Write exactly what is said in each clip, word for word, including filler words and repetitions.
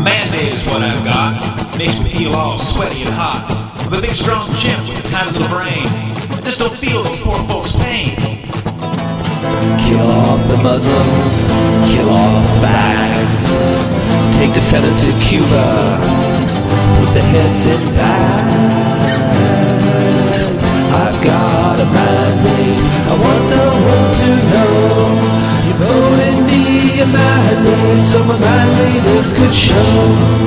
Mandate is what I've got. Makes me feel all sweaty and hot. I'm a big strong chimp with a tiny little brain. I just don't feel those poor folks' pain. Kill off the Muslims, kill all the fags. Take the tenants to Cuba, put the heads in bags. I've got a mandate, I want the world to know. You voted me a mandate, so my mandates could show.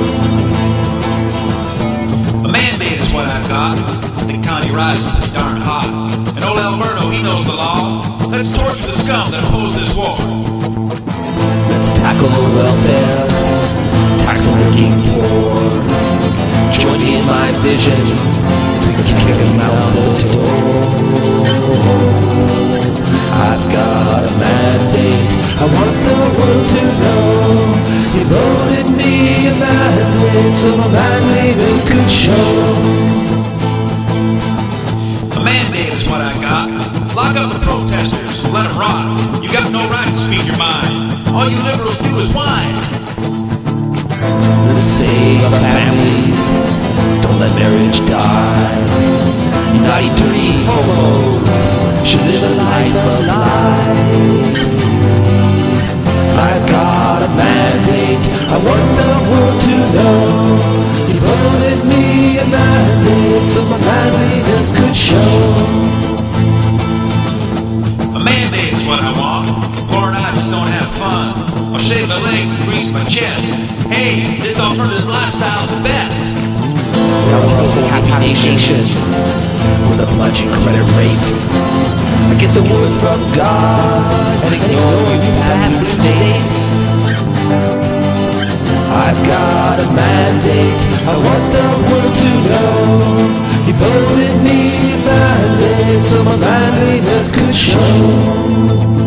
A mandate is what I've got. I think Connie Rice is darn hot. And old Alberto, he knows the law. Let's torture the scum that oppose this war. Let's tackle welfare, tax the working poor. Join me in my vision, so we can kick them out the door. I've got a mandate, I want the world to know. You voted me a mandate, so my mandates could show. A mandate is what I got. Lock up the protesters, let them rot. You got no right to speak your mind. All you liberals do is whine. Let's save our families, don't let marriage die. You naughty, dirty homos should live a life of lies. I've got a mandate, I want the world to know. You voted me a mandate, so my manliness could show. A mandate is what I want. Laura and I just don't have fun. I'll shave my legs and grease my chest. Hey, this alternative lifestyle's the best. Now we're a whole happy nation with a plunging credit rate. I get the word from God and ignore your bad mistakes. I've got a mandate, I want the world to know. You voted me a mandate, so my manliness could show.